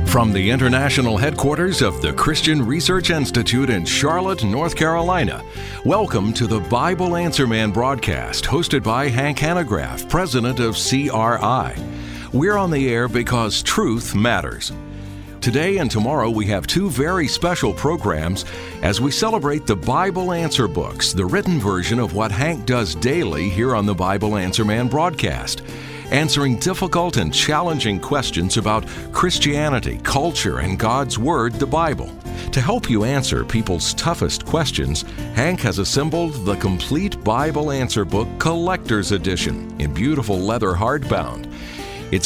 From the international headquarters of the Christian Research Institute in Charlotte, North Carolina, welcome to the Bible Answer Man broadcast, hosted by Hank Hanegraaff, president of CRI. We're on the air because truth matters. Today and tomorrow we have two very special programs as we celebrate the Bible Answer books, the written version of what Hank does daily here on the Bible Answer Man broadcast, answering difficult and challenging questions about Christianity, culture, and God's Word, the Bible. To help you answer people's toughest questions, Hank has assembled the complete Bible Answer Book Collector's Edition in beautiful leather hardbound. Its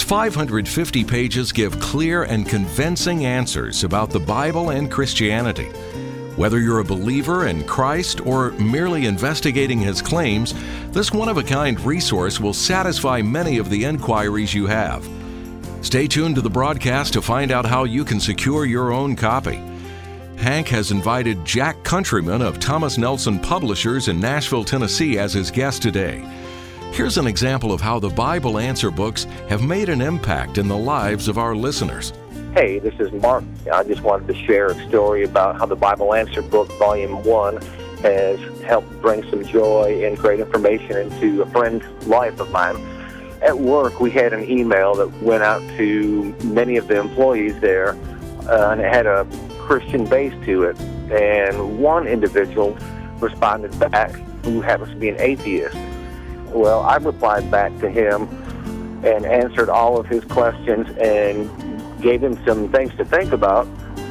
550 pages give clear and convincing answers about the Bible and Christianity. Whether you're a believer in Christ or merely investigating his claims, this one-of-a-kind resource will satisfy many of the inquiries you have. Stay tuned to the broadcast to find out how you can secure your own copy. Hank has invited Jack Countryman of Thomas Nelson Publishers in Nashville, Tennessee as his guest today. Here's an example of how the Bible Answer books have made an impact in the lives of our listeners. Hey, this is Mark. I just wanted to share a story about how the Bible Answer Book, Volume 1, has helped bring some joy and great information into a friend's life of mine. At work, we had an email that went out to many of the employees there, and it had a Christian base to it. And one individual responded back who happens to be an atheist. Well, I replied back to him and answered all of his questions and gave him some things to think about,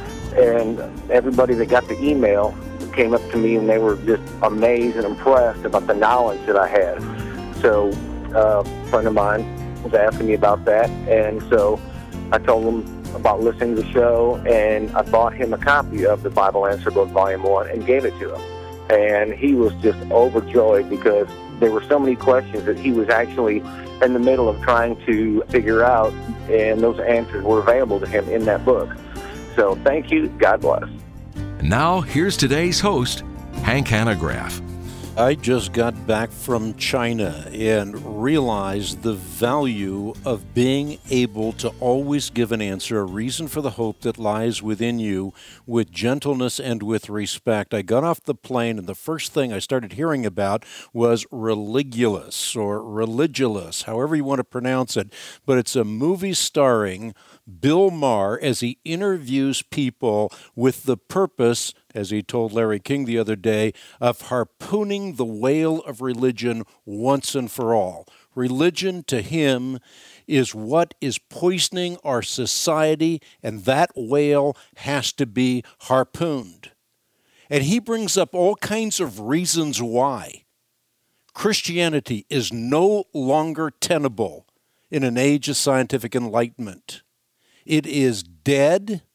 and everybody that got the email came up to me and they were just amazed and impressed about the knowledge that I had. So a friend of mine was asking me about that, and so I told him about listening to the show, and I bought him a copy of the Bible Answer Book Volume 1 and gave it to him. And he was just overjoyed because there were so many questions that he was actually in the middle of trying to figure out, and those answers were available to him in that book. So thank you. God bless. Now, here's today's host, Hank Hanegraaff. I just got back from China and realized the value of being able to always give an answer, a reason for the hope that lies within you, with gentleness and with respect. I got off the plane, and the first thing I started hearing about was Religulous or Religulous, however you want to pronounce it. But it's a movie starring Bill Maher as he interviews people with the purpose, as he told Larry King the other day, of harpooning the whale of religion once and for all. Religion to him is what is poisoning our society, and that whale has to be harpooned. And he brings up all kinds of reasons why Christianity is no longer tenable in an age of scientific enlightenment. It is dead.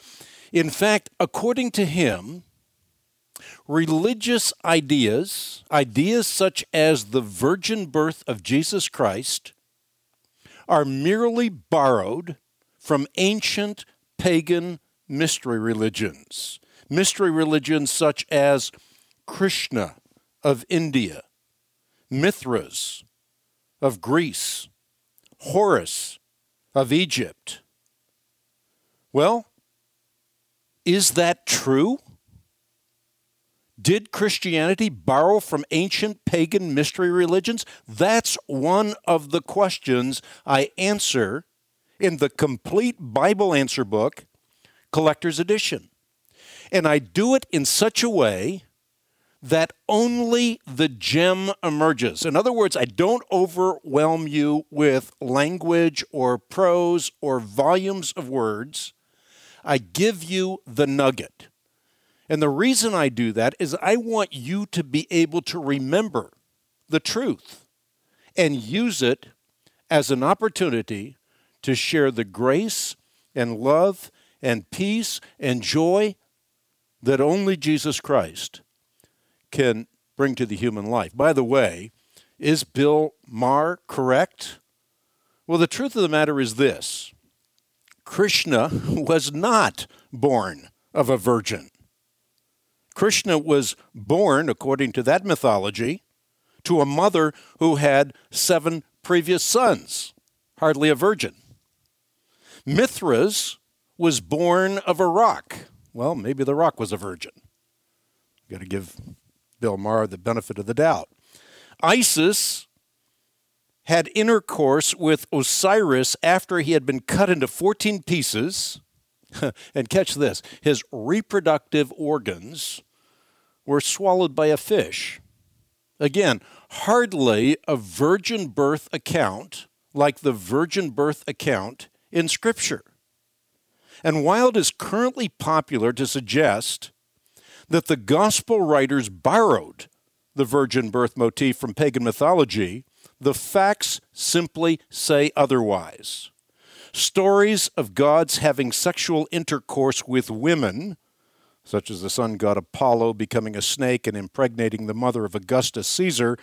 In fact, according to him, religious ideas such as the virgin birth of Jesus Christ, are merely borrowed from ancient pagan mystery religions. Mystery religions such as Krishna of India, Mithras of Greece, Horus of Egypt. Well, is that true? Did Christianity borrow from ancient pagan mystery religions? That's one of the questions I answer in the complete Bible Answer Book, Collector's Edition. And I do it in such a way that only the gem emerges. In other words, I don't overwhelm you with language or prose or volumes of words. I give you the nugget. And the reason I do that is I want you to be able to remember the truth and use it as an opportunity to share the grace and love and peace and joy that only Jesus Christ can bring to the human life. By the way, is Bill Maher correct? Well, the truth of the matter is this. Krishna was not born of a virgin. Krishna was born, according to that mythology, to a mother who had 7 previous sons, hardly a virgin. Mithras was born of a rock. Well, maybe the rock was a virgin. Got to give Bill Maher the benefit of the doubt. Isis had intercourse with Osiris after he had been cut into 14 pieces. And catch this, his reproductive organs were swallowed by a fish. Again, hardly a virgin birth account like the virgin birth account in Scripture. And while it is currently popular to suggest that the gospel writers borrowed the virgin birth motif from pagan mythology, the facts simply say otherwise. Stories of gods having sexual intercourse with women, such as the sun god Apollo becoming a snake and impregnating the mother of Augustus Caesar,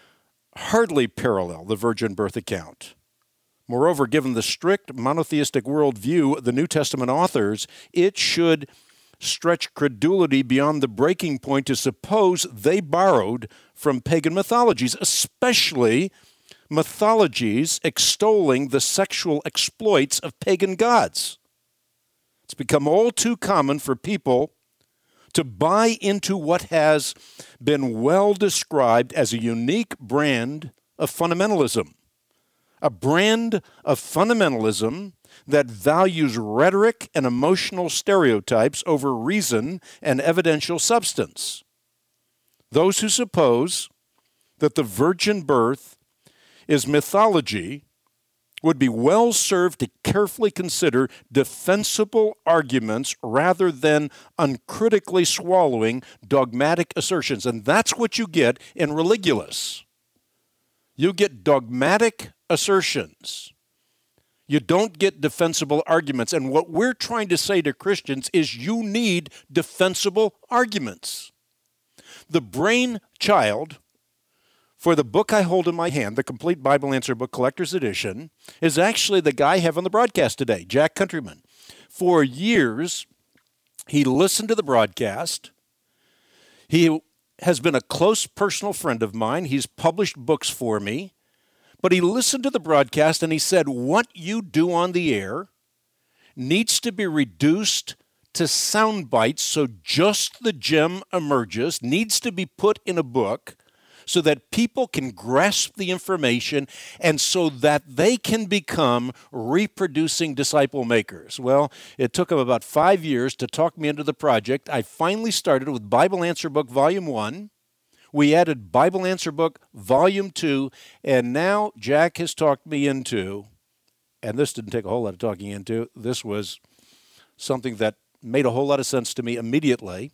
hardly parallel the virgin birth account. Moreover, given the strict monotheistic worldview of the New Testament authors, it should stretch credulity beyond the breaking point to suppose they borrowed from pagan mythologies, especially mythologies extolling the sexual exploits of pagan gods. It's become all too common for people to buy into what has been well described as a unique brand of fundamentalism. A brand of fundamentalism that values rhetoric and emotional stereotypes over reason and evidential substance. Those who suppose that the virgin birth is mythology would be well served to carefully consider defensible arguments rather than uncritically swallowing dogmatic assertions. And that's what you get in Religulous. You get dogmatic assertions. You don't get defensible arguments. And what we're trying to say to Christians is you need defensible arguments. The brainchild for the book I hold in my hand, the Complete Bible Answer Book Collector's Edition, is actually the guy I have on the broadcast today, Jack Countryman. For years, he listened to the broadcast. He has been a close personal friend of mine. He's published books for me. But he listened to the broadcast and he said, what you do on the air needs to be reduced to sound bites so just the gem emerges, needs to be put in a book so that people can grasp the information and so that they can become reproducing disciple makers. Well, it took him about 5 years to talk me into the project. I finally started with Bible Answer Book Volume 1. We added Bible Answer Book Volume 2, and now Jack has talked me into, and this didn't take a whole lot of talking into, this was something that made a whole lot of sense to me immediately.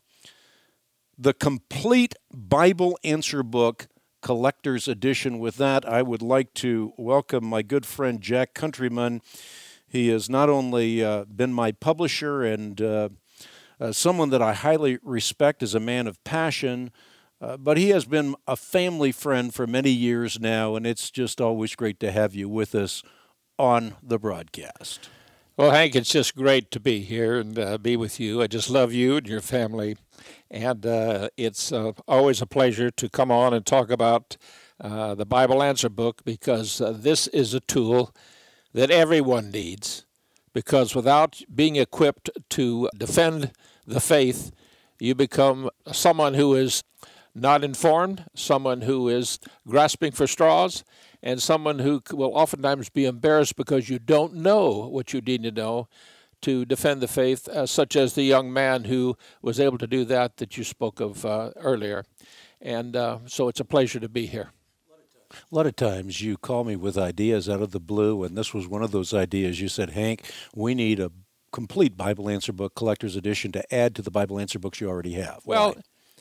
The Complete Bible Answer Book Collector's Edition. With that, I would like to welcome my good friend Jack Countryman. He has not only been my publisher and someone that I highly respect as a man of passion, but he has been a family friend for many years now, and it's just always great to have you with us on the broadcast. Well, Hank, it's just great to be here and be with you. I just love you and your family, and it's always a pleasure to come on and talk about the Bible Answer Book, because this is a tool that everyone needs, because without being equipped to defend the faith, you become someone who is not informed, someone who is grasping for straws, and someone who will oftentimes be embarrassed because you don't know what you need to know to defend the faith, such as the young man who was able to do that you spoke of earlier. And so it's a pleasure to be here. A lot of times you call me with ideas out of the blue, and this was one of those ideas. You said, Hank, we need a Complete Bible Answer Book Collector's Edition to add to the Bible Answer books you already have. Well,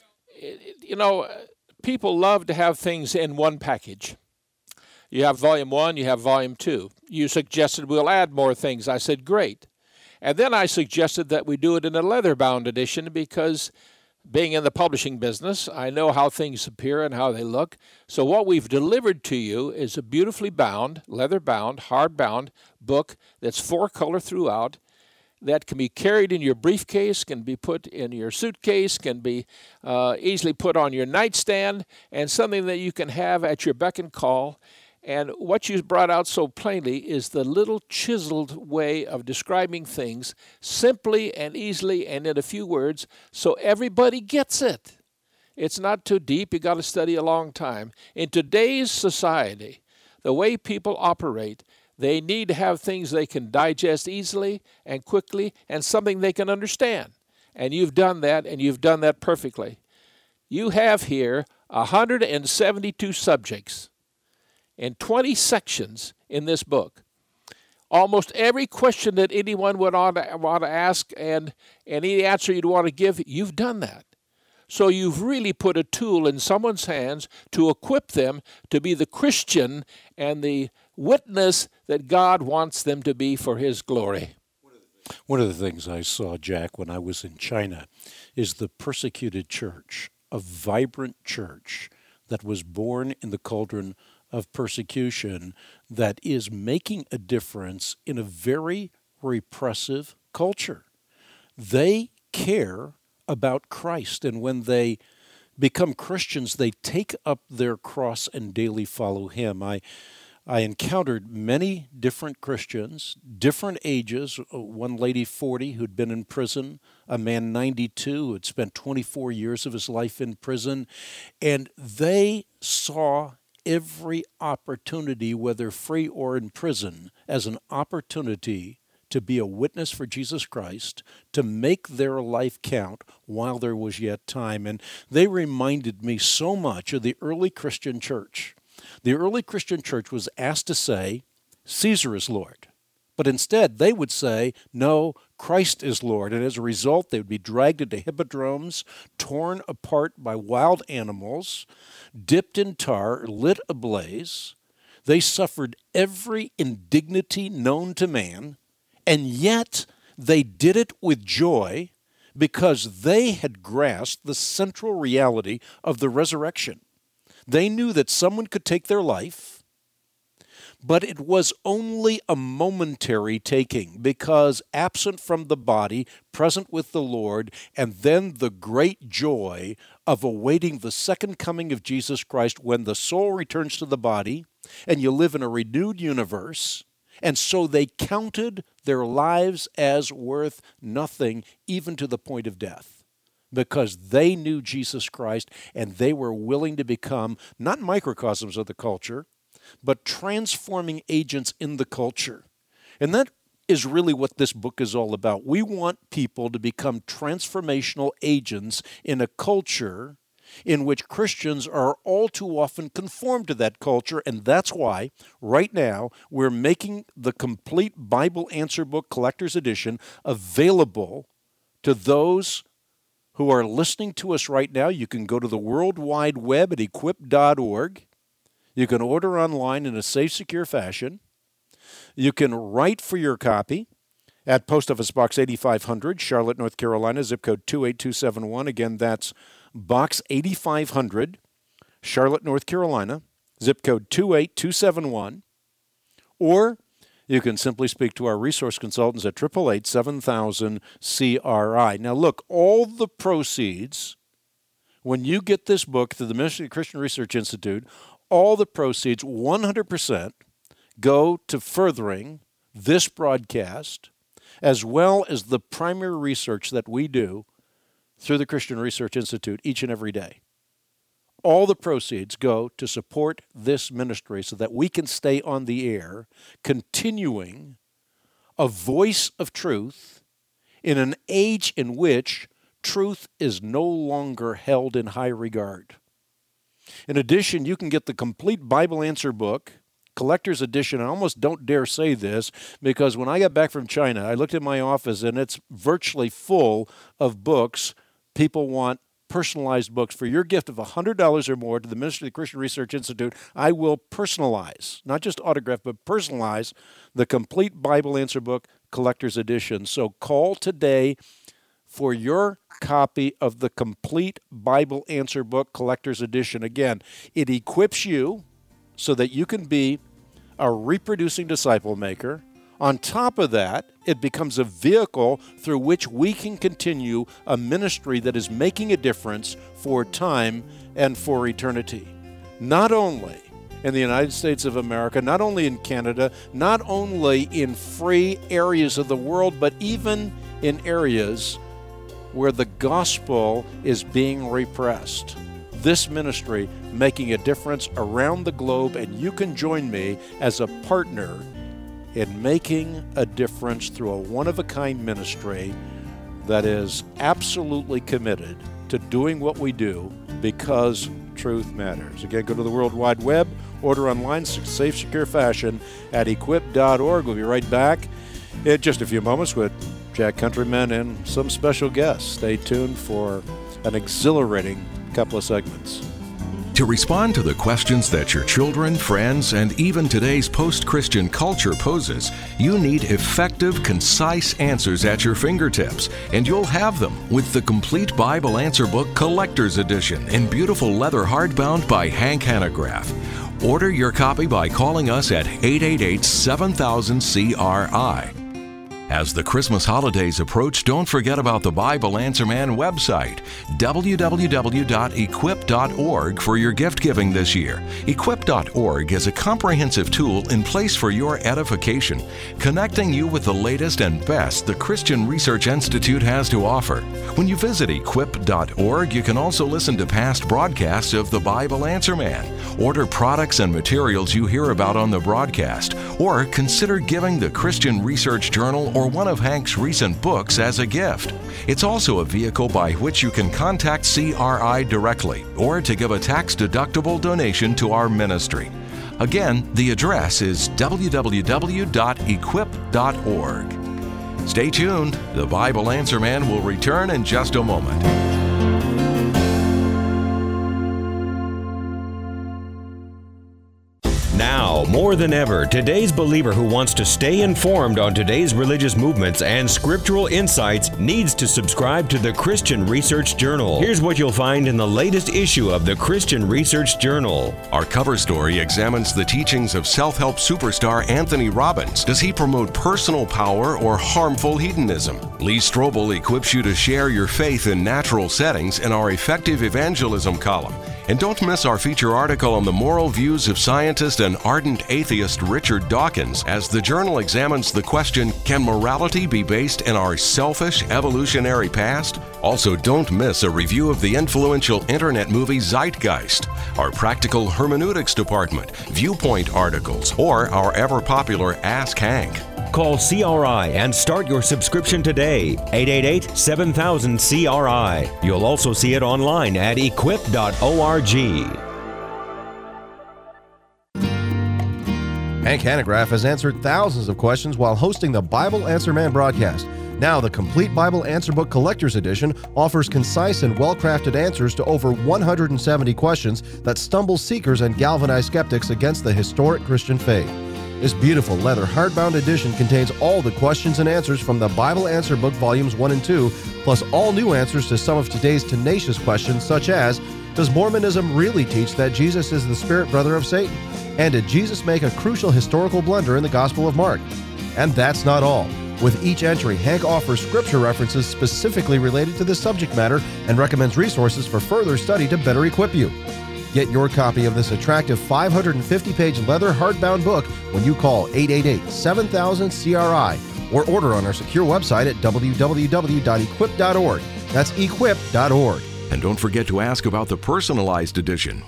you know, people love to have things in one package. You have Volume 1, you have Volume 2. You suggested we'll add more things. I said, great. And then I suggested that we do it in a leather-bound edition because being in the publishing business, I know how things appear and how they look. So what we've delivered to you is a beautifully bound, leather-bound, hard-bound book that's 4-color throughout, that can be carried in your briefcase, can be put in your suitcase, can be easily put on your nightstand, and something that you can have at your beck and call. And what you brought out so plainly is the little chiseled way of describing things simply and easily and in a few words so everybody gets it. It's not too deep. You got to study a long time. In today's society, the way people operate, they need to have things they can digest easily and quickly and something they can understand. And you've done that, and you've done that perfectly. You have here 172 subjects in 20 sections in this book. Almost every question that anyone would want to ask and any answer you'd want to give, you've done that. So you've really put a tool in someone's hands to equip them to be the Christian and the witness that God wants them to be for His glory. One of the things I saw, Jack, when I was in China is the persecuted church, a vibrant church that was born in the cauldron of persecution that is making a difference in a very repressive culture. They care about Christ, and when they become Christians, they take up their cross and daily follow Him. I encountered many different Christians, different ages, one lady 40 who'd been in prison, a man 92 who had spent 24 years of his life in prison, and they saw every opportunity, whether free or in prison, as an opportunity to be a witness for Jesus Christ, to make their life count while there was yet time. And they reminded me so much of the early Christian church. The early Christian church was asked to say, Caesar is Lord. But instead, they would say, no, Christ is Lord. And as a result, they would be dragged into hippodromes, torn apart by wild animals, dipped in tar, lit ablaze. They suffered every indignity known to man, and yet they did it with joy because they had grasped the central reality of the resurrection. They knew that someone could take their life, but it was only a momentary taking because absent from the body, present with the Lord, and then the great joy of awaiting the second coming of Jesus Christ when the soul returns to the body and you live in a renewed universe. And so they counted their lives as worth nothing, even to the point of death, because they knew Jesus Christ and they were willing to become not microcosms of the culture, but transforming agents in the culture. And that is really what this book is all about. We want people to become transformational agents in a culture in which Christians are all too often conformed to that culture, and that's why, right now, we're making the complete Bible Answer Book Collector's Edition available to those who are listening to us right now. You can go to the World Wide Web at equip.org. You can order online in a safe, secure fashion. You can write for your copy at Post Office Box 8500, Charlotte, North Carolina, zip code 28271. Again, that's Box 8500, Charlotte, North Carolina, zip code 28271. Or you can simply speak to our resource consultants at 888-7000-CRI. Now, look, all the proceeds, when you get this book through the Ministry of Christian Research Institute, all the proceeds, 100%, go to furthering this broadcast, as well as the primary research that we do through the Christian Research Institute each and every day. All the proceeds go to support this ministry so that we can stay on the air, continuing a voice of truth in an age in which truth is no longer held in high regard. In addition, you can get the complete Bible Answer book, collector's edition. I almost don't dare say this because when I got back from China, I looked at my office and it's virtually full of books. People want personalized books. For your gift of $100 or more to the Ministry of the Christian Research Institute, I will personalize, not just autograph, but personalize the complete Bible Answer book, collector's edition. So call today for your copy of the complete Bible Answer book, collector's edition. Again, it equips you so that you can be a reproducing disciple maker. On top of that, it becomes a vehicle through which we can continue a ministry that is making a difference for time and for eternity. Not only in the United States of America, not only in Canada, not only in free areas of the world, but even in areas where the gospel is being repressed. This ministry making a difference around the globe, and you can join me as a partner in making a difference through a one-of-a-kind ministry that is absolutely committed to doing what we do because truth matters. Again, go to the World Wide Web, order online, safe, secure fashion at equip.org. We'll be right back in just a few moments with Jack Countryman and some special guests. Stay tuned for an exhilarating couple of segments. To respond to the questions that your children, friends, and even today's post-Christian culture poses, you need effective, concise answers at your fingertips, and you'll have them with the Complete Bible Answer Book Collector's Edition in beautiful leather hardbound by Hank Hanegraaff. Order your copy by calling us at 888-7000-CRI. As the Christmas holidays approach, don't forget about the Bible Answer Man website, www.equip.org, for your gift giving this year. Equip.org is a comprehensive tool in place for your edification, connecting you with the latest and best the Christian Research Institute has to offer. When you visit equip.org, you can also listen to past broadcasts of the Bible Answer Man, order products and materials you hear about on the broadcast, or consider giving the Christian Research Journal or one of Hank's recent books as a gift. It's also a vehicle by which you can contact CRI directly or to give a tax-deductible donation to our ministry. Again, the address is www.equip.org. Stay tuned. The Bible Answer Man will return in just a moment. Now, more than ever, today's believer who wants to stay informed on today's religious movements and scriptural insights needs to subscribe to the Christian Research Journal. Here's what you'll find in the latest issue of the Christian Research Journal. Our cover story examines the teachings of self-help superstar Anthony Robbins. Does he promote personal power or harmful hedonism? Lee Strobel equips you to share your faith in natural settings in our Effective Evangelism column. And don't miss our feature article on the moral views of scientist and ardent atheist Richard Dawkins, as the journal examines the question, can morality be based in our selfish evolutionary past? Also, don't miss a review of the influential internet movie Zeitgeist, our practical hermeneutics department, viewpoint articles, or our ever-popular Ask Hank. Call CRI and start your subscription today. 888-7000-CRI. You'll also see it online at equip.org. Hank Hanegraaff has answered thousands of questions while hosting the Bible Answer Man broadcast. Now, the Complete Bible Answer Book Collector's Edition offers concise and well-crafted answers to over 170 questions that stumble seekers and galvanize skeptics against the historic Christian faith. This beautiful leather hardbound edition contains all the questions and answers from the Bible Answer Book Volumes 1 and 2, plus all new answers to some of today's tenacious questions, such as, does Mormonism really teach that Jesus is the spirit brother of Satan? And did Jesus make a crucial historical blunder in the Gospel of Mark? And that's not all. With each entry, Hank offers scripture references specifically related to this subject matter and recommends resources for further study to better equip you. Get your copy of this attractive 550-page leather hardbound book when you call 888-7000-CRI or order on our secure website at www.equip.org. That's equip.org. And don't forget to ask about the personalized edition.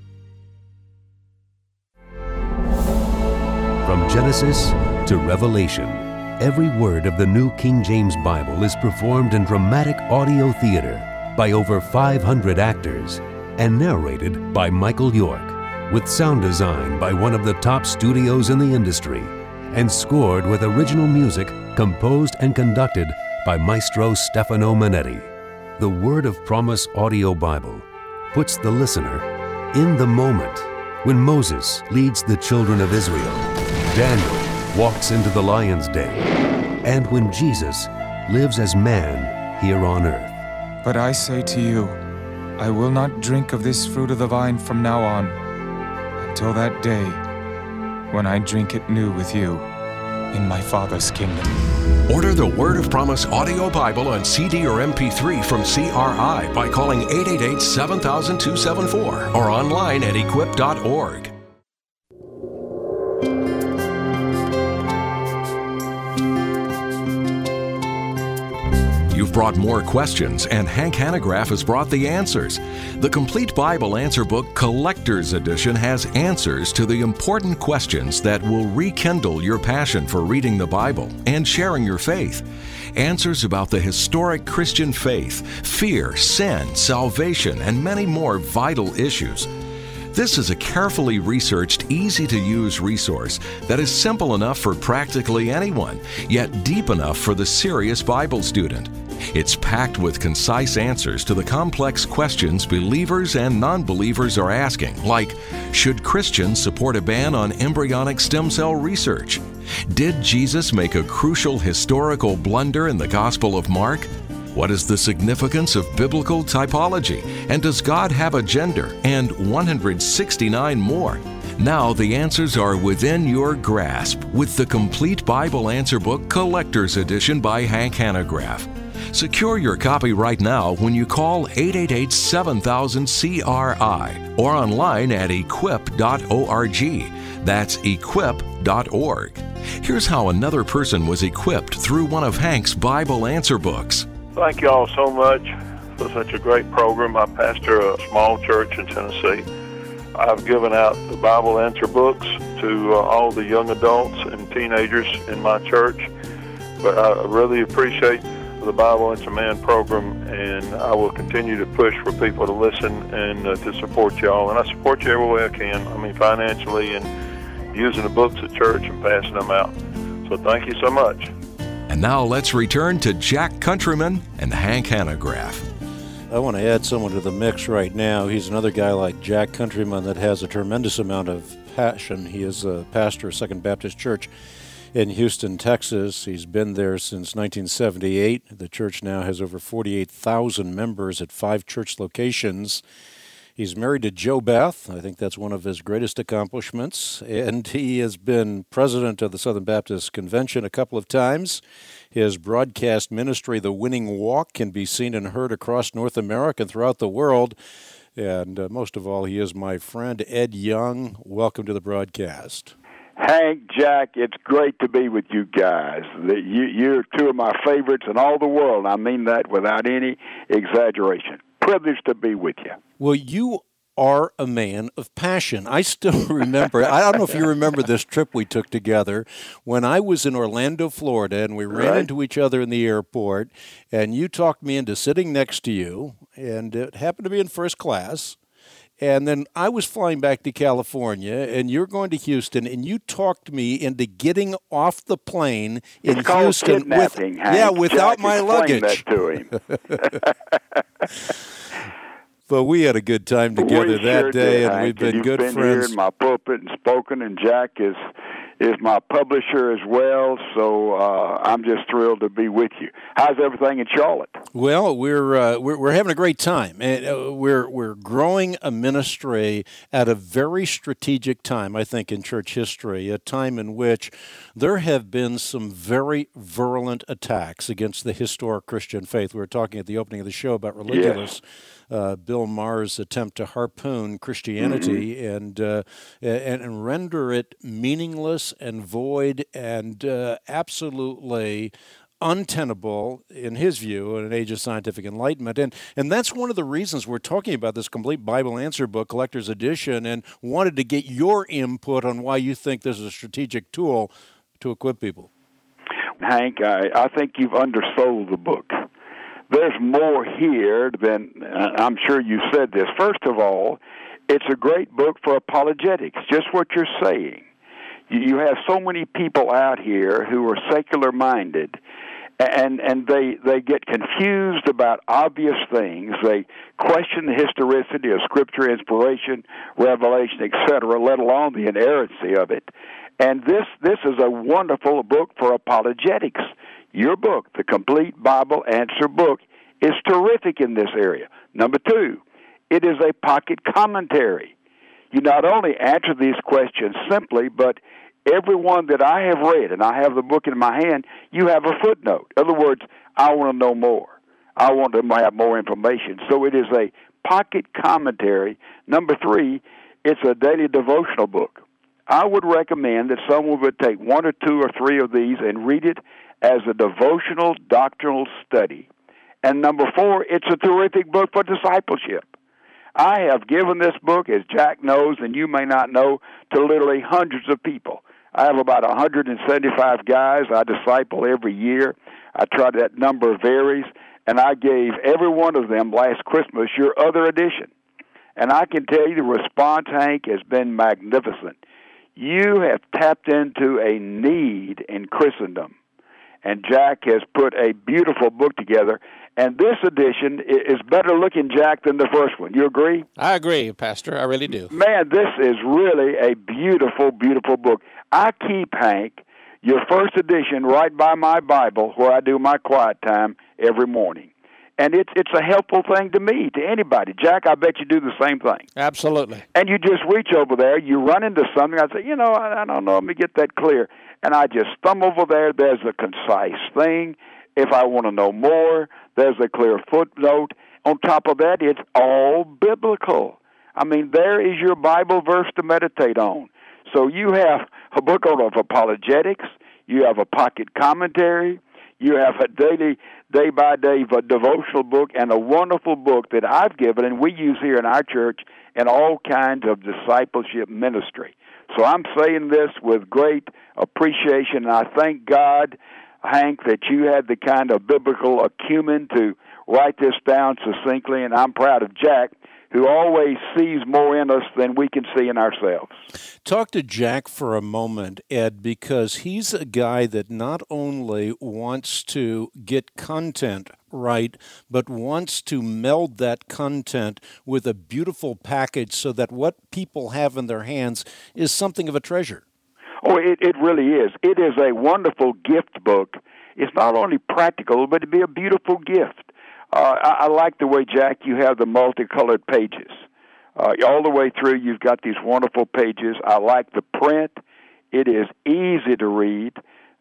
From Genesis to Revelation, every word of the New King James Bible is performed in dramatic audio theater by over 500 actors and narrated by Michael York, with sound design by one of the top studios in the industry, and scored with original music composed and conducted by Maestro Stefano Manetti. The Word of Promise Audio Bible puts the listener in the moment when Moses leads the children of Israel, Daniel walks into the lion's den, and when Jesus lives as man here on earth. But I say to you, I will not drink of this fruit of the vine from now on, until that day when I drink it new with you in my Father's kingdom. Order the Word of Promise audio Bible on CD or MP3 from CRI by calling 888-7000-274 or online at equip.org. brought more questions, and Hank Hanegraaff has brought the answers. The Complete Bible Answer Book Collector's Edition has answers to the important questions that will rekindle your passion for reading the Bible and sharing your faith. Answers about the historic Christian faith, fear, sin, salvation, and many more vital issues. This is a carefully researched, easy-to-use resource that is simple enough for practically anyone, yet deep enough for the serious Bible student. It's packed with concise answers to the complex questions believers and non-believers are asking, like, should Christians support a ban on embryonic stem cell research? Did Jesus make a crucial historical blunder in the Gospel of Mark? What is the significance of biblical typology? And does God have a gender? And 169 more. Now the answers are within your grasp with the Complete Bible Answer Book Collector's Edition by Hank Hanegraaff. Secure your copy right now when you call 888-7000-CRI or online at equip.org. That's equip.org. Here's how another person was equipped through one of Hank's Bible Answer books. Thank you all so much for such a great program. I pastor a small church in Tennessee. I've given out the Bible Answer books to all the young adults and teenagers in my church. But I really appreciate the Bible Answer Man program, and I will continue to push for people to listen and to support y'all. And I support you every way I can. I mean, financially and using the books at church and passing them out. So thank you so much. And now let's return to Jack Countryman and Hank Hanegraaff. I want to add someone to the mix right now. He's another guy like Jack Countryman that has a tremendous amount of passion. He is a pastor of Second Baptist Church in Houston, Texas. He's been there since 1978. The church now has over 48,000 members at 5 church locations. He's married to Jo Beth. I think that's one of his greatest accomplishments. And he has been president of the Southern Baptist Convention a couple of times. His broadcast ministry, The Winning Walk, can be seen and heard across North America and throughout the world. And most of all, he is my friend, Ed Young. Welcome to the broadcast. Hank, Jack, it's great to be with you guys. You're two of my favorites in all the world. I mean that without any exaggeration. Privileged to be with you. Well, you are a man of passion. I still remember, I don't know if you remember this trip we took together when I was in Orlando, Florida, and we ran into each other in the airport, and you talked me into sitting next to you, and it happened to be in first class. And then I was flying back to California, and you're going to Houston, and you talked me into getting off the plane in Houston without Jack, my luggage. That to him. But we had a good time together that day, and we've been good friends. You've been here in my pulpit and spoken, and Jack is my publisher as well, so I'm just thrilled to be with you. How's everything in Charlotte? Well, we're having a great time, and we're growing a ministry at a very strategic time, I think, in church history, a time in which there have been some very virulent attacks against the historic Christian faith. We were talking at the opening of the show about Religulous. Yes. Bill Maher's attempt to harpoon Christianity and render it meaningless and void and absolutely untenable, in his view, in an age of scientific enlightenment. And that's one of the reasons we're talking about this Complete Bible Answer Book, Collector's Edition, and wanted to get your input on why you think this is a strategic tool to equip people. Hank, I think you've undersold the book. There's more here than, I'm sure you said this. First of all, it's a great book for apologetics, just what you're saying. You have so many people out here who are secular-minded, and they get confused about obvious things. They question the historicity of Scripture, inspiration, revelation, etc., let alone the inerrancy of it. And this is a wonderful book for apologetics. Your book, the Complete Bible Answer Book, is terrific in this area. Number 2, it is a pocket commentary. You not only answer these questions simply, but every one that I have read, and I have the book in my hand, you have a footnote. In other words, I want to know more. I want to have more information. So it is a pocket commentary. Number 3, it's a daily devotional book. I would recommend that someone would take 1 or 2 or 3 of these and read it as a devotional doctrinal study And number 4, it's a terrific book for discipleship. I have given this book, as Jack knows, and you may not know, to literally hundreds of people. I have about 175 guys I disciple every year. I try that number varies, and I gave every one of them last Christmas your other edition. And I can tell you the response, Hank, has been magnificent. You have tapped into a need in Christendom, and Jack has put a beautiful book together. And this edition is better looking, Jack, than the first one. You agree? I agree, Pastor. I really do. Man, this is really a beautiful, beautiful book. I keep, Hank, your first edition right by my Bible where I do my quiet time every morning. And it's a helpful thing to me, to anybody. Jack, I bet you do the same thing. Absolutely. And you just reach over there, you run into something, I say, I don't know, let me get that clear. And I just thumb over there, there's a concise thing. If I want to know more, there's a clear footnote. On top of that, it's all biblical. I mean, there is your Bible verse to meditate on. So you have a book of apologetics, you have a pocket commentary, you have a daily, day-by-day devotional book, and a wonderful book that I've given, and we use here in our church in all kinds of discipleship ministry. So I'm saying this with great appreciation, and I thank God, Hank, that you had the kind of biblical acumen to write this down succinctly, and I'm proud of Jack, who always sees more in us than we can see in ourselves. Talk to Jack for a moment, Ed, because he's a guy that not only wants to get content right, but wants to meld that content with a beautiful package so that what people have in their hands is something of a treasure. Oh, it really is. It is a wonderful gift book. It's not only practical, but it'd be a beautiful gift. I like the way, Jack, you have the multicolored pages. All the way through, you've got these wonderful pages. I like the print. It is easy to read.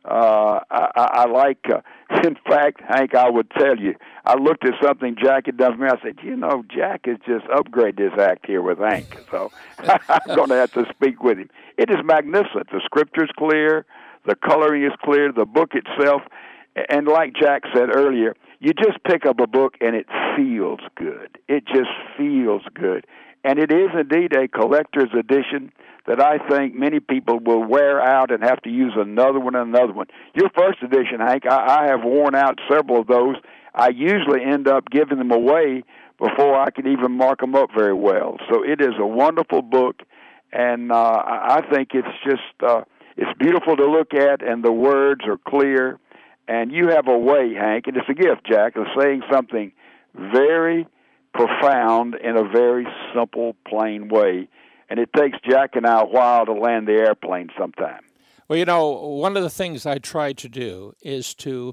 I like, in fact, Hank, I would tell you, I looked at something Jack had done for me. I said, Jack has just upgraded his act here with Hank. So I'm going to have to speak with him. It is magnificent. The scripture's clear. The coloring is clear. The book itself. And like Jack said earlier, you just pick up a book and it feels good. It just feels good. And it is indeed a collector's edition that I think many people will wear out and have to use another one and another one. Your first edition, Hank, I have worn out several of those. I usually end up giving them away before I can even mark them up very well. So it is a wonderful book, and I think it's just it's beautiful to look at, and the words are clear. And you have a way, Hank, and it's a gift, Jack, of saying something very profound in a very simple, plain way. And it takes Jack and I a while to land the airplane sometime. Well, one of the things I try to do is to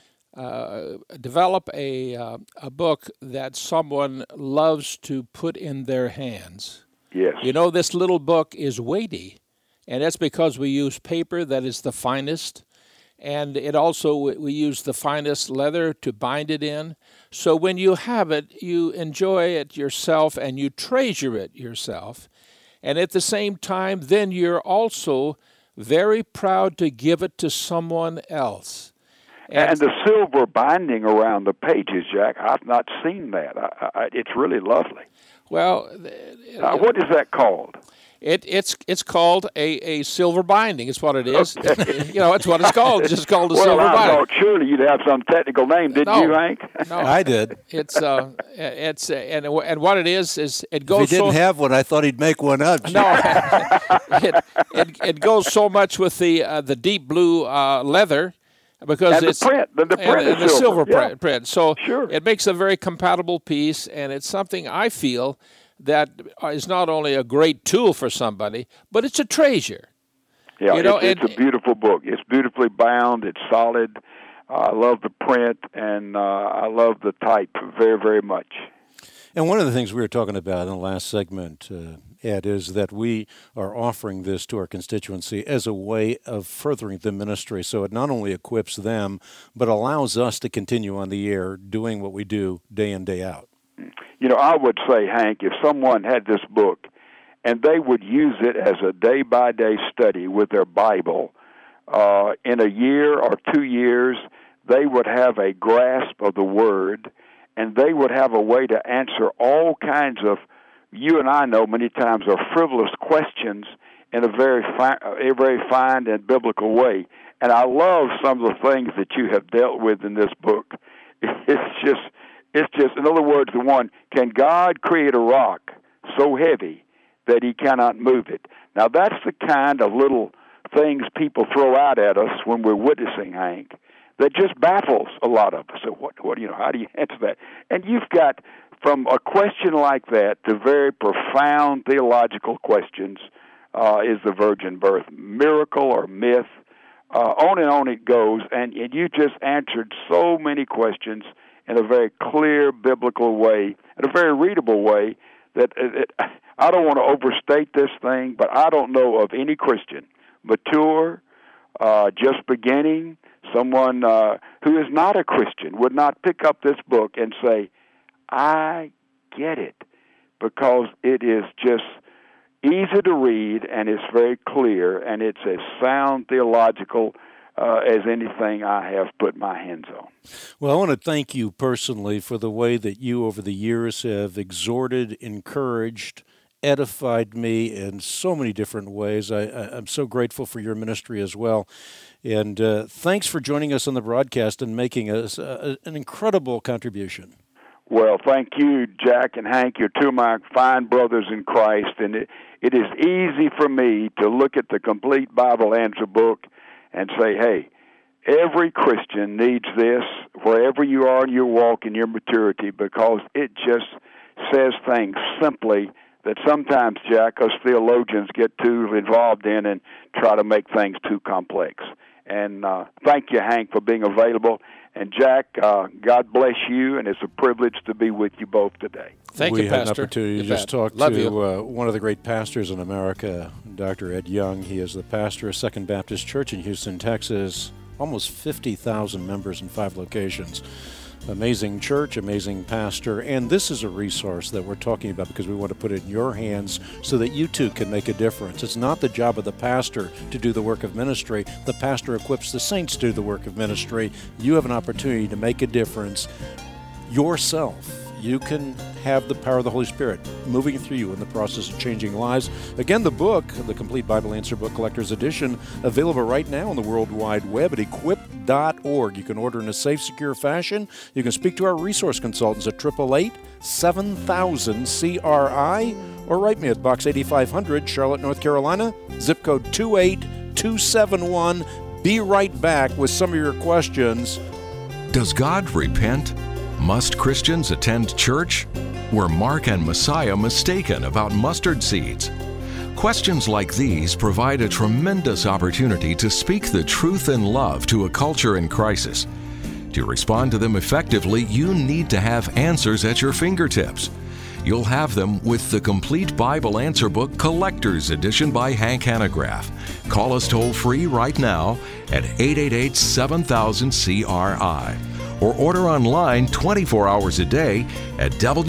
develop a book that someone loves to put in their hands. Yes. This little book is weighty, and that's because we use paper that is the finest. And it also, we use the finest leather to bind it in. So when you have it, you enjoy it yourself and you treasure it yourself. And at the same time, then you're also very proud to give it to someone else. And the silver binding around the pages, Jack, I've not seen that. It's really lovely. Well, what is that called? It's called a silver binding. It's what it is. Okay. It's what it's called. It's just called a silver binding. I thought surely you'd have some technical name, didn't you, Hank? No, I did. It's and what it is it goes. If he didn't have one, I thought he'd make one up. No, it goes so much with the deep blue leather. Because and it's the print and the silver print. So sure. It makes a very compatible piece, and it's something I feel that is not only a great tool for somebody, but it's a treasure. Yeah, it's a beautiful book. It's beautifully bound. It's solid. I love the print, and I love the type very, very much. And one of the things we were talking about in the last segment, Ed, is that we are offering this to our constituency as a way of furthering the ministry. So it not only equips them, but allows us to continue on the air doing what we do day in, day out. I would say, Hank, if someone had this book and they would use it as a day-by-day study with their Bible, in a year or 2 years, they would have a grasp of the Word, and they would have a way to answer all kinds of, you and I know many times, are frivolous questions in a very fine and biblical way. And I love some of the things that you have dealt with in this book. It's just, in other words, the one, can God create a rock so heavy that he cannot move it? Now, that's the kind of little things people throw out at us when we're witnessing, Hank, that just baffles a lot of us. So how do you answer that? And you've got, from a question like that to very profound theological questions, is the virgin birth miracle or myth? On and on it goes, and you just answered so many questions in a very clear biblical way, in a very readable way, that I don't want to overstate this thing, but I don't know of any Christian, mature, just beginning, someone who is not a Christian, would not pick up this book and say, I get it, because it is just easy to read, and it's very clear, and it's as sound theological as anything I have put my hands on. Well, I want to thank you personally for the way that you over the years have exhorted, encouraged, edified me in so many different ways. I'm so grateful for your ministry as well. And thanks for joining us on the broadcast and making us an incredible contribution. Well, thank you, Jack and Hank. You're two of my fine brothers in Christ, and it is easy for me to look at the Complete Bible Answer Book and say, hey, every Christian needs this wherever you are in your walk and your maturity, because it just says things simply that sometimes, Jack, us theologians get too involved in and try to make things too complex. And thank you, Hank, for being available. And Jack, God bless you, and it's a privilege to be with you both today. Thank you, Pastor. We had an opportunity to just talk to one of the great pastors in America, Dr. Ed Young. He is the pastor of Second Baptist Church in Houston, Texas. Almost 50,000 members in 5 locations. Amazing church, amazing pastor, and this is a resource that we're talking about because we want to put it in your hands so that you too can make a difference. It's not the job of the pastor to do the work of ministry. The pastor equips the saints to do the work of ministry. You have an opportunity to make a difference yourself. You can have the power of the Holy Spirit moving through you in the process of changing lives. Again, the book, the Complete Bible Answer Book Collector's Edition, available right now on the World Wide Web at equip.org. You can order in a safe, secure fashion. You can speak to our resource consultants at 888-7000-CRI or write me at Box 8500, Charlotte, North Carolina, zip code 28271. Be right back with some of your questions. Does God repent? Must Christians attend church? Were Mark and Messiah mistaken about mustard seeds? Questions like these provide a tremendous opportunity to speak the truth in love to a culture in crisis. To respond to them effectively, you need to have answers at your fingertips. You'll have them with the Complete Bible Answer Book Collector's Edition by Hank Hanegraaff. Call us toll-free right now at 888-7000-CRI. or order online 24 hours a day at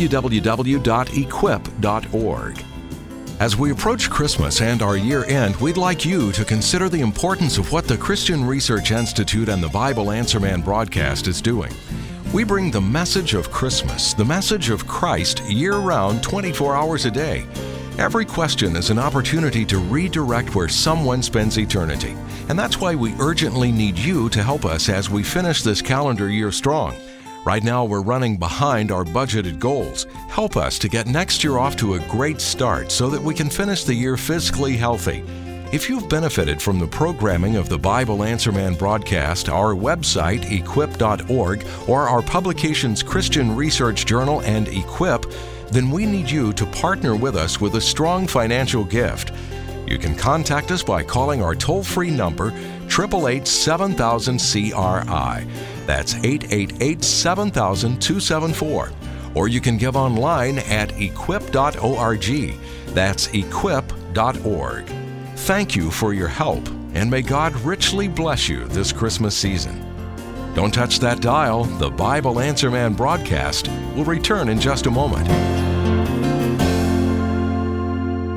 www.equip.org. As we approach Christmas and our year end, we'd like you to consider the importance of what the Christian Research Institute and the Bible Answer Man broadcast is doing. We bring the message of Christmas, the message of Christ, year-round, 24 hours a day. Every question is an opportunity to redirect where someone spends eternity. And that's why we urgently need you to help us as we finish this calendar year strong. Right now, we're running behind our budgeted goals. Help us to get next year off to a great start so that we can finish the year fiscally healthy. If you've benefited from the programming of the Bible Answer Man broadcast, our website, equip.org, or our publications Christian Research Journal and Equip, then we need you to partner with us with a strong financial gift. You can contact us by calling our toll-free number, 888-7000-CRI. That's 888-7000-274. Or you can give online at equip.org. That's equip.org. Thank you for your help, and may God richly bless you this Christmas season. Don't touch that dial. The Bible Answer Man broadcast will return in just a moment.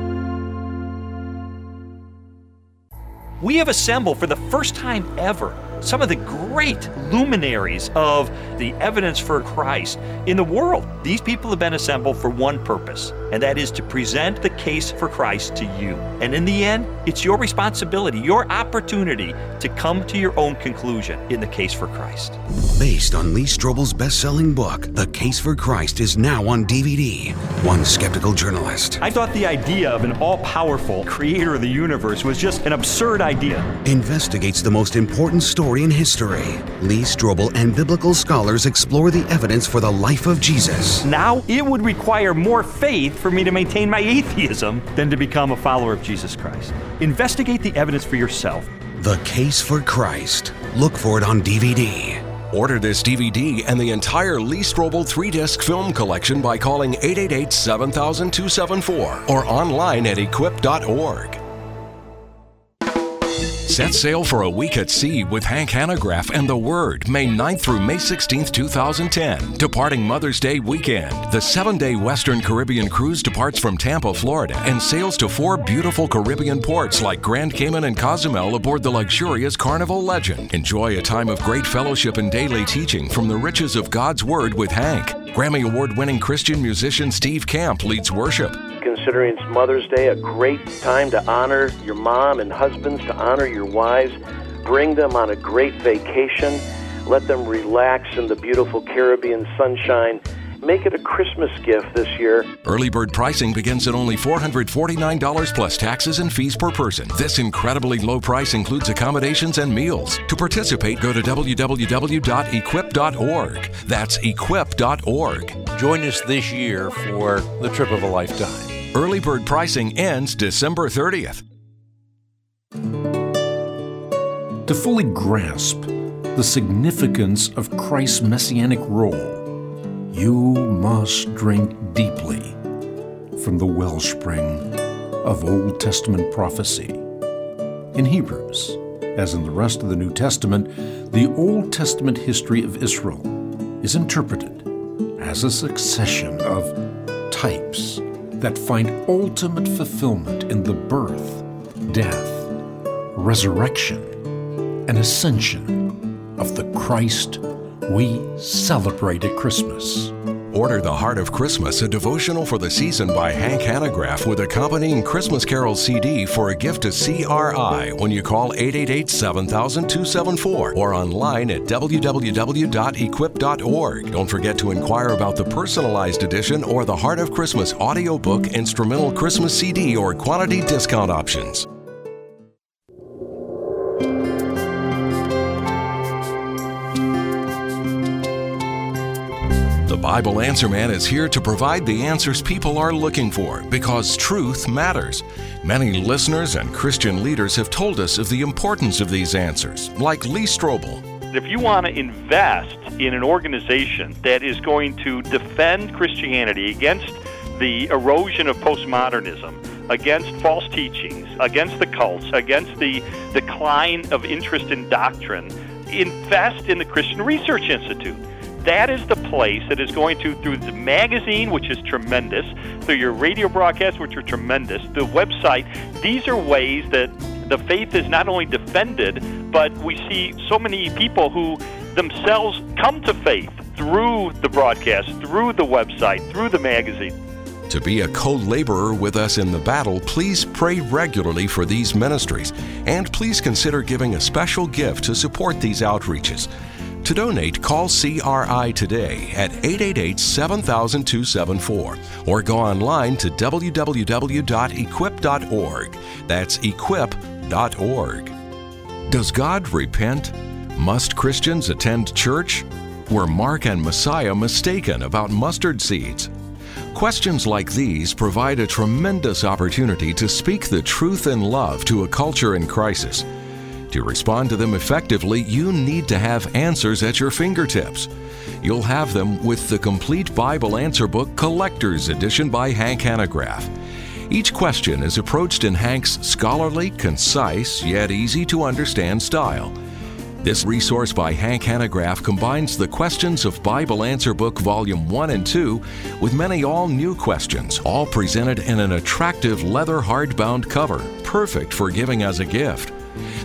We have assembled for the first time ever some of the great luminaries of the evidence for Christ in the world. These people have been assembled for one purpose, and that is to present the case for Christ to you. And in the end, it's your responsibility, your opportunity to come to your own conclusion in the case for Christ. Based on Lee Strobel's best-selling book, The Case for Christ is now on DVD. One skeptical journalist. I thought the idea of an all-powerful creator of the universe was just an absurd idea. Investigates the most important story in history. Lee Strobel and biblical scholars explore the evidence for the life of Jesus. Now, it would require more faith for me to maintain my atheism than to become a follower of Jesus Christ. Investigate the evidence for yourself. The Case for Christ. Look for it on DVD. Order this DVD and the entire Lee Strobel 3-disc film collection by calling 888-7000-274 or online at equip.org. Set sail for a week at sea with Hank Hanegraaff and the Word, May 9th through May 16th, 2010. Departing Mother's Day weekend, the 7-day Western Caribbean cruise departs from Tampa, Florida, and sails to 4 beautiful Caribbean ports like Grand Cayman and Cozumel aboard the luxurious Carnival Legend. Enjoy a time of great fellowship and daily teaching from the riches of God's Word with Hank. Grammy Award-winning Christian musician Steve Camp leads worship. Considering it's Mother's Day, a great time to honor your mom, and husbands to honor your wives. Bring them on a great vacation. Let them relax in the beautiful Caribbean sunshine. Make it a Christmas gift this year. Early bird pricing begins at only $449 plus taxes and fees per person. This incredibly low price includes accommodations and meals. To participate, go to www.equip.org. That's equip.org. Join us this year for the trip of a lifetime. Early bird pricing ends December 30th. To fully grasp the significance of Christ's messianic role, you must drink deeply from the wellspring of Old Testament prophecy. In Hebrews, as in the rest of the New Testament, the Old Testament history of Israel is interpreted as a succession of types that find ultimate fulfillment in the birth, death, resurrection, and ascension of the Christ we celebrate at Christmas. Order The Heart of Christmas, a devotional for the season by Hank Hanegraaff with accompanying Christmas Carol CD for a gift to CRI when you call 888-7000-274 or online at www.equip.org. Don't forget to inquire about the personalized edition or the Heart of Christmas audiobook, instrumental Christmas CD, or quantity discount options. The Bible Answer Man is here to provide the answers people are looking for because truth matters. Many listeners and Christian leaders have told us of the importance of these answers, like Lee Strobel. If you want to invest in an organization that is going to defend Christianity against the erosion of postmodernism, against false teachings, against the cults, against the decline of interest in doctrine, invest in the Christian Research Institute. That is the place that is going to, through the magazine, which is tremendous, through your radio broadcasts, which are tremendous, the website, these are ways that the faith is not only defended, but we see so many people who themselves come to faith through the broadcast, through the website, through the magazine. To be a co-laborer with us in the battle, please pray regularly for these ministries, and please consider giving a special gift to support these outreaches. To donate, call CRI today at 888-7000-274 or go online to www.equip.org. That's equip.org. Does God repent? Must Christians attend church? Were Mark and Messiah mistaken about mustard seeds? Questions like these provide a tremendous opportunity to speak the truth in love to a culture in crisis. To respond to them effectively, you need to have answers at your fingertips. You'll have them with the Complete Bible Answer Book Collector's Edition by Hank Hanegraaff. Each question is approached in Hank's scholarly, concise, yet easy-to-understand style. This resource by Hank Hanegraaff combines the questions of Bible Answer Book Volume 1 and 2 with many all-new questions, all presented in an attractive leather hardbound cover, perfect for giving as a gift.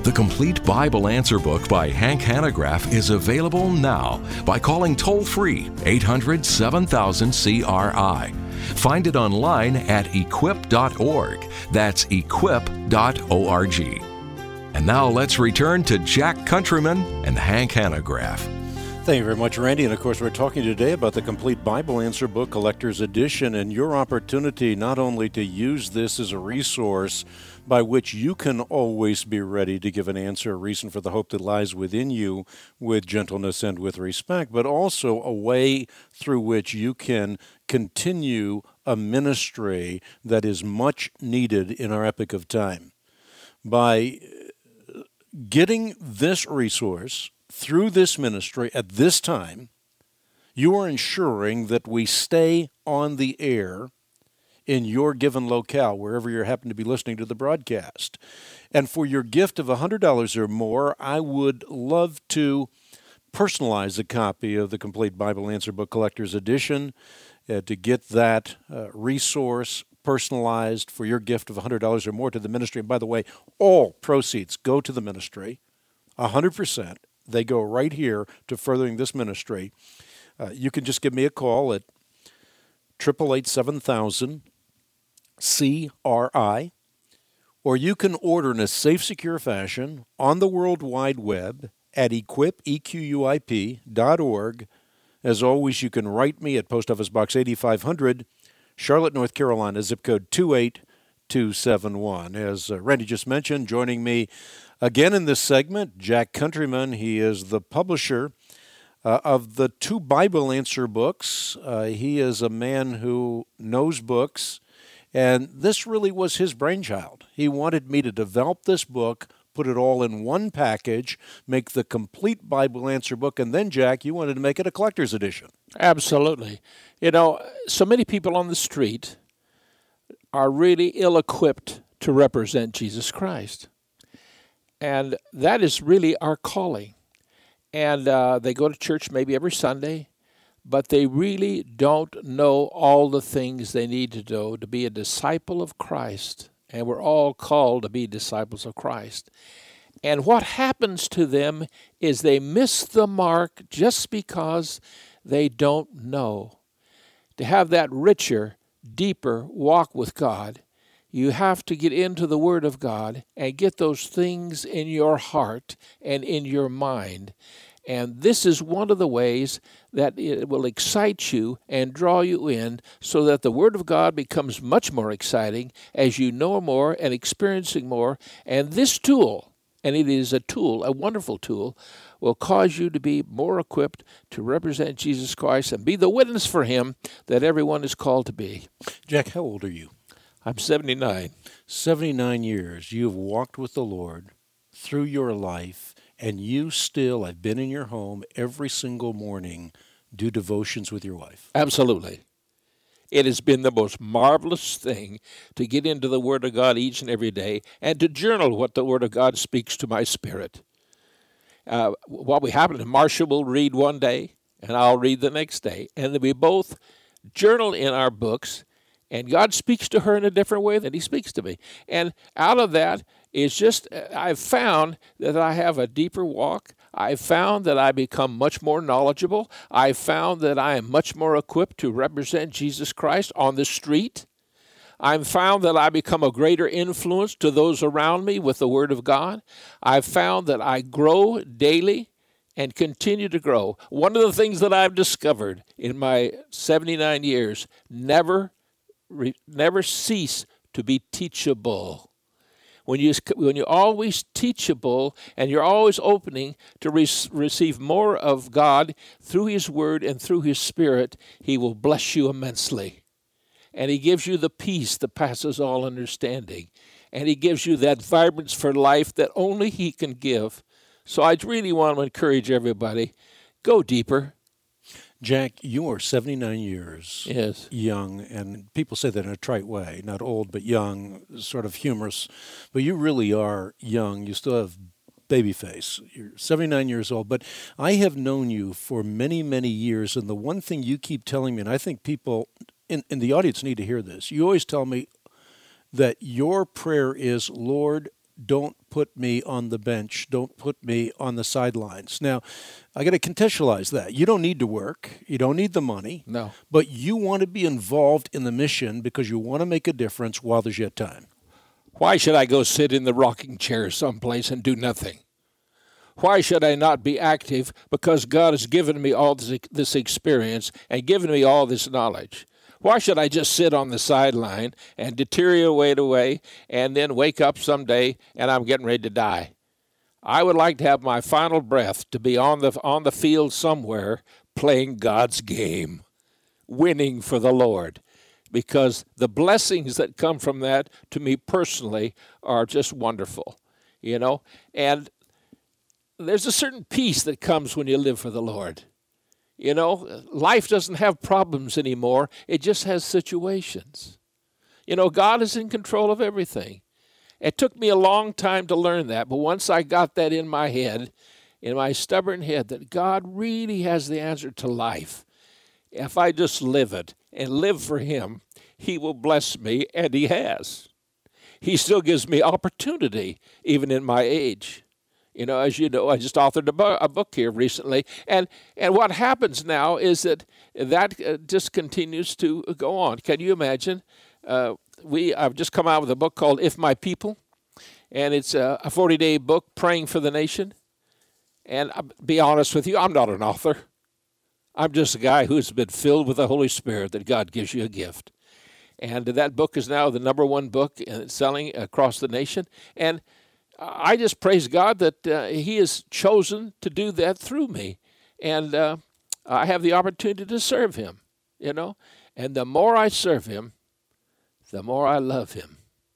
The Complete Bible Answer Book by Hank Hanegraaff is available now by calling toll-free 800-7000-CRI. Find it online at equip.org. That's equip.org. And now let's return to Jack Countryman and Hank Hanegraaff. Thank you very much, Randy. And of course, we're talking today about the Complete Bible Answer Book Collector's Edition and your opportunity not only to use this as a resource by which you can always be ready to give an answer, a reason for the hope that lies within you with gentleness and with respect, but also a way through which you can continue a ministry that is much needed in our epoch of time. By getting this resource through this ministry at this time, you are ensuring that we stay on the air in your given locale, wherever you happen to be listening to the broadcast. And for your gift of $100 or more, I would love to personalize a copy of the Complete Bible Answer Book Collector's Edition to get that resource personalized for your gift of $100 or more to the ministry. And by the way, all proceeds go to the ministry, 100%. They go right here to furthering this ministry. You can just give me a call at 888-7000-CRI, or you can order in a safe, secure fashion on the World Wide Web at equip.org. As always, you can write me at Post Office Box 8500, Charlotte, North Carolina, zip code 28271. As Randy just mentioned, joining me again in this segment, Jack Countryman. He is the publisher of the two Bible Answer books. He is a man who knows books, and this really was his brainchild. He wanted me to develop this book, put it all in one package, make the Complete Bible Answer Book, and then, Jack, you wanted to make it a collector's edition. Absolutely. You know, so many people on the street are really ill-equipped to represent Jesus Christ. And that is really our calling. And they go to church maybe every Sunday, but they really don't know all the things they need to know to be a disciple of Christ. And we're all called to be disciples of Christ. And what happens to them is they miss the mark just because they don't know. To have that richer, deeper walk with God, you have to get into the Word of God and get those things in your heart and in your mind. And this is one of the ways that it will excite you and draw you in so that the Word of God becomes much more exciting as you know more and experiencing more. And this tool, and it is a tool, a wonderful tool, will cause you to be more equipped to represent Jesus Christ and be the witness for Him that everyone is called to be. Jack, how old are you? I'm 79. 79 years. You have walked with the Lord through your life, and you still have been in your home every single morning, do devotions with your wife. Absolutely. It has been the most marvelous thing to get into the Word of God each and every day and to journal what the Word of God speaks to my spirit. What we happen to, Marcia will read one day, and I'll read the next day. And then we both journal in our books, and God speaks to her in a different way than He speaks to me. And out of that is just, I've found that I have a deeper walk. I've found that I become much more knowledgeable. I've found that I am much more equipped to represent Jesus Christ on the street. I've found that I become a greater influence to those around me with the Word of God. I've found that I grow daily and continue to grow. One of the things that I've discovered in my 79 years, never cease to be teachable. When you're always teachable and you're always opening to receive more of God through His Word and through His Spirit, He will bless you immensely. And He gives you the peace that passes all understanding. And He gives you that vibrance for life that only He can give. So I really want to encourage everybody, go deeper. Jack, you are 79 years young, and people say that in a trite way, not old but young, sort of humorous. But you really are young. You still have baby face. You're 79 years old. But I have known you for many, many years, and the one thing you keep telling me, and I think people in the audience need to hear this, you always tell me that your prayer is, Lord, don't put me on the bench. Don't put me on the sidelines. Now, I got to contextualize that. You don't need to work. You don't need the money. No. But you want to be involved in the mission because you want to make a difference while there's yet time. Why should I go sit in the rocking chair someplace and do nothing? Why should I not be active? Because God has given me all this experience and given me all this knowledge. Why should I just sit on the sideline and deteriorate away and then wake up someday and I'm getting ready to die? I would like to have my final breath to be on the field somewhere playing God's game, winning for the Lord, because the blessings that come from that to me personally are just wonderful, you know. And there's a certain peace that comes when you live for the Lord. You know, life doesn't have problems anymore. It just has situations. You know, God is in control of everything. It took me a long time to learn that, but once I got that in my head, in my stubborn head, that God really has the answer to life. If I just live it and live for Him, He will bless me, and He has. He still gives me opportunity, even in my age. You know, as you know, I just authored a book here recently, and what happens now is that just continues to go on. Can you imagine? I've just come out with a book called If My People, and it's a 40-day book praying for the nation. And I'll be honest with you, I'm not an author. I'm just a guy who's been filled with the Holy Spirit, that God gives you a gift. And that book is now the #1 book selling across the nation. And I just praise God that He has chosen to do that through me. And I have the opportunity to serve Him, you know. And the more I serve Him, the more I love Him,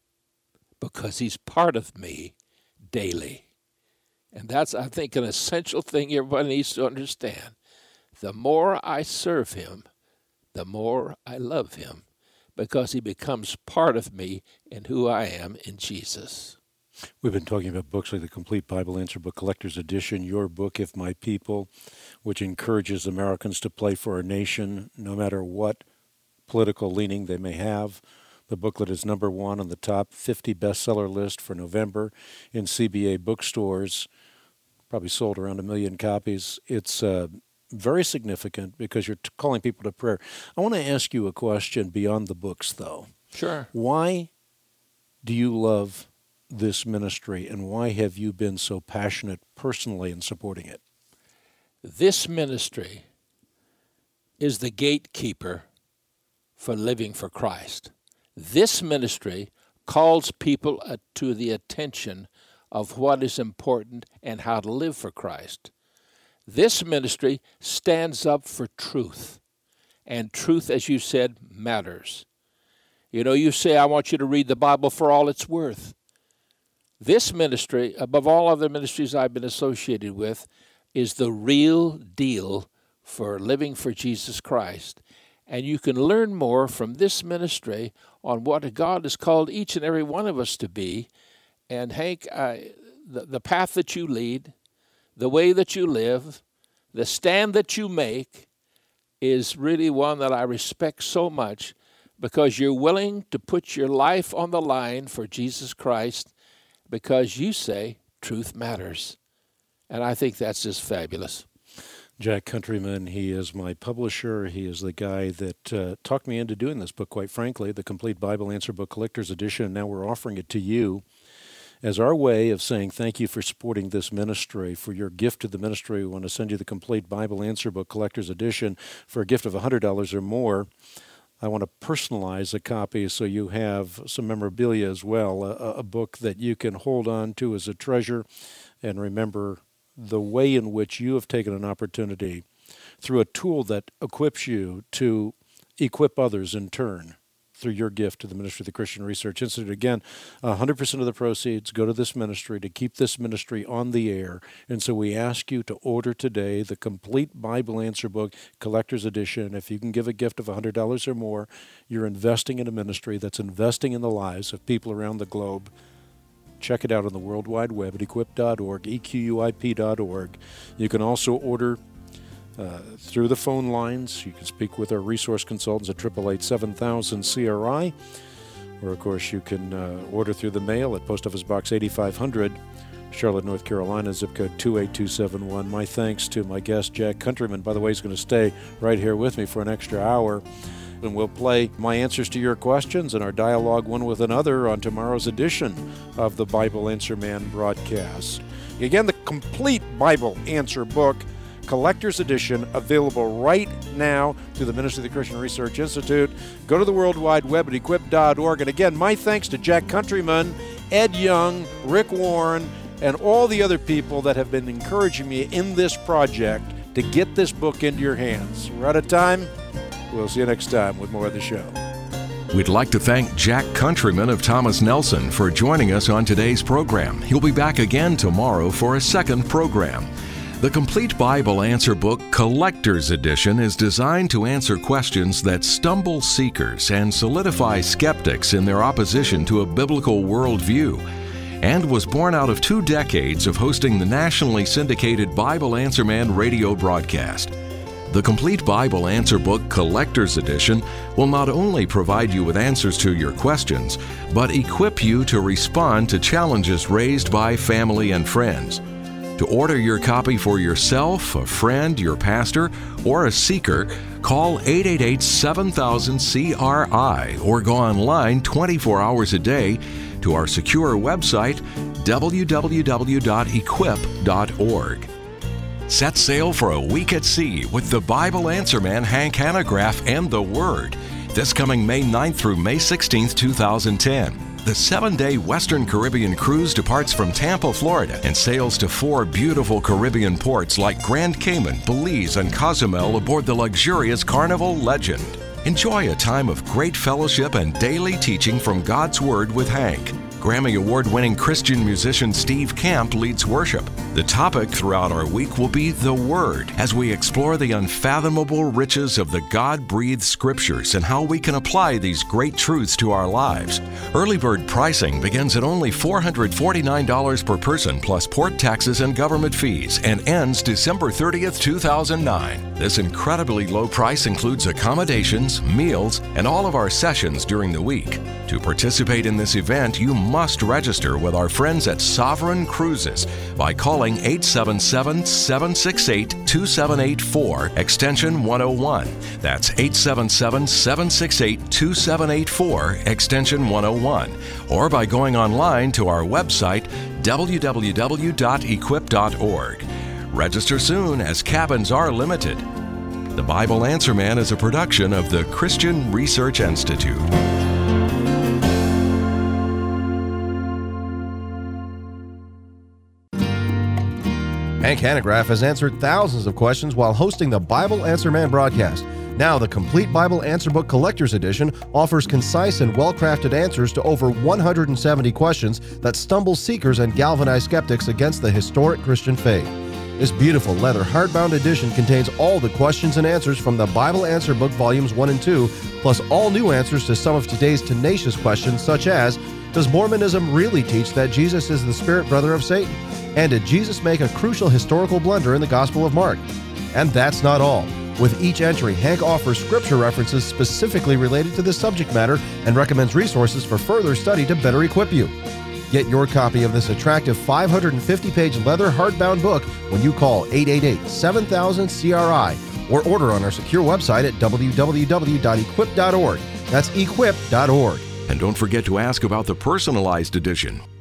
because He's part of me daily. And that's, I think, an essential thing everybody needs to understand. The more I serve Him, the more I love Him, because He becomes part of me and who I am in Jesus. We've been talking about books like the Complete Bible Answer Book Collector's Edition, your book, If My People, which encourages Americans to play for our nation, no matter what political leaning they may have. The booklet is #1 on the top 50 bestseller list for November in CBA bookstores. Probably sold around 1 million copies. It's very significant because you're calling people to prayer. I want to ask you a question beyond the books, though. Sure. Why do you love this ministry, and why have you been so passionate personally in supporting it? This ministry is the gatekeeper for living for Christ. This ministry calls people to the attention of what is important and how to live for Christ. This ministry stands up for truth, and truth, as you said, matters. You know, you say, I want you to read the Bible for all it's worth. This ministry, above all other ministries I've been associated with, is the real deal for living for Jesus Christ. And you can learn more from this ministry on what God has called each and every one of us to be. And Hank, the path that you lead, the way that you live, the stand that you make is really one that I respect so much, because you're willing to put your life on the line for Jesus Christ, because you say truth matters. And I think that's just fabulous. Jack Countryman, he is my publisher. He is the guy that talked me into doing this book, quite frankly, the Complete Bible Answer Book Collector's Edition. Now we're offering it to you as our way of saying thank you for supporting this ministry. For your gift to the ministry, we want to send you the Complete Bible Answer Book Collector's Edition for a gift of $100 or more. I want to personalize a copy so you have some memorabilia as well, a book that you can hold on to as a treasure and remember the way in which you have taken an opportunity through a tool that equips you to equip others in turn through your gift to the Ministry of the Christian Research Institute. Again, 100% of the proceeds go to this ministry to keep this ministry on the air. And so we ask you to order today the Complete Bible Answer Book Collector's Edition. If you can give a gift of $100 or more, you're investing in a ministry that's investing in the lives of people around the globe. Check it out on the World Wide Web at equip.org, equip.org. You can also order through the phone lines. You can speak with our resource consultants at 888-7000-CRI, or of course you can order through the mail at Post Office Box 8500, Charlotte, North Carolina, zip code 28271. My thanks to my guest, Jack Countryman. By the way, he's going to stay right here with me for an extra hour, and we'll play my answers to your questions and our dialogue one with another on tomorrow's edition of the Bible Answer Man broadcast. Again, the complete Bible Answer book, Collector's Edition, available right now through the Ministry of the Christian Research Institute. Go to the World Wide Web at equip.org. And again, my thanks to Jack Countryman, Ed Young, Rick Warren, and all the other people that have been encouraging me in this project to get this book into your hands. We're out of time. We'll see you next time with more of the show. We'd like to thank Jack Countryman of Thomas Nelson for joining us on today's program. He'll be back again tomorrow for a second program. The Complete Bible Answer Book Collector's Edition is designed to answer questions that stumble seekers and solidify skeptics in their opposition to a biblical worldview, and was born out of 2 decades of hosting the nationally syndicated Bible Answer Man radio broadcast. The Complete Bible Answer Book Collector's Edition will not only provide you with answers to your questions, but equip you to respond to challenges raised by family and friends. To order your copy for yourself, a friend, your pastor, or a seeker, call 888-7000-CRI or go online 24 hours a day to our secure website, www.equip.org. Set sail for a week at sea with the Bible Answer Man, Hank Hanegraaff, and the Word, this coming May 9th through May 16th, 2010. The 7-day Western Caribbean cruise departs from Tampa, Florida, and sails to 4 beautiful Caribbean ports like Grand Cayman, Belize, and Cozumel aboard the luxurious Carnival Legend. Enjoy a time of great fellowship and daily teaching from God's Word with Hank. Grammy Award-winning Christian musician Steve Camp leads worship. The topic throughout our week will be the Word, as we explore the unfathomable riches of the God-breathed Scriptures and how we can apply these great truths to our lives. Early bird pricing begins at only $449 per person plus port taxes and government fees and ends December 30th, 2009. This incredibly low price includes accommodations, meals, and all of our sessions during the week. To participate in this event, you must register with our friends at Sovereign Cruises by calling 877-768-2784, extension 101. That's 877-768-2784, extension 101. Or by going online to our website, www.equip.org. Register soon, as cabins are limited. The Bible Answer Man is a production of the Christian Research Institute. Hank Hanegraaff has answered thousands of questions while hosting the Bible Answer Man broadcast. Now, the Complete Bible Answer Book Collector's Edition offers concise and well-crafted answers to over 170 questions that stumble seekers and galvanize skeptics against the historic Christian faith. This beautiful leather hardbound edition contains all the questions and answers from the Bible Answer Book Volumes 1 and 2, plus all new answers to some of today's tenacious questions, such as, does Mormonism really teach that Jesus is the spirit brother of Satan? And did Jesus make a crucial historical blunder in the Gospel of Mark? And that's not all. With each entry, Hank offers scripture references specifically related to this subject matter and recommends resources for further study to better equip you. Get your copy of this attractive 550-page leather hardbound book when you call 888-7000-CRI or order on our secure website at www.equip.org. That's equip.org. And don't forget to ask about the personalized edition.